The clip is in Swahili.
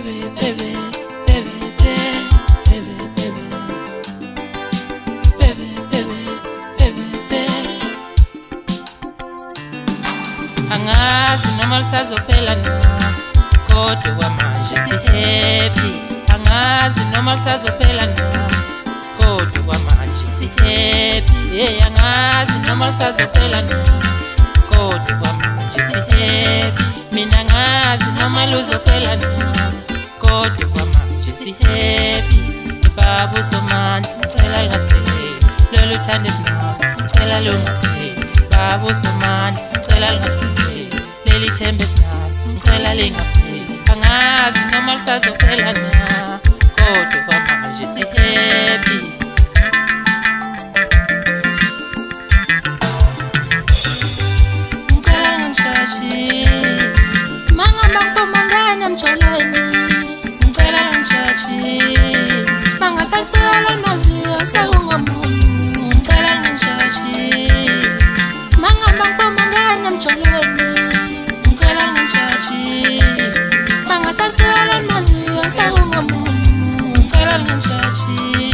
Angazi noma lisazophela na kodwa manje si-happy. Angazi noma lisazophela na kodwa manje si-happy. Angazi noma lisazophela na kodwa manje si-happy. Mina ngazi noma luzophela na kodwa manje si-happy. Baba uSomandla ngicela lingasipheleli lolu thando esinalo, ngicela lungapheli. Baba uSomandla ngicela lingasipheleli leli themba esinalo, ngicela lingapheli. Angazi noma lisazophela na kodwa manje si-happy. Ngicela lingishashi mangamba ngipomangane emjolweni, ngicela lingishashi mangasasiyala imaziyo sekungomunye, ngicela lingishashi mangamba ngipomangane emjolweni, ngicela lingishashi mangasasiyala imaziyo sekungomunye, ngicela lingishashi.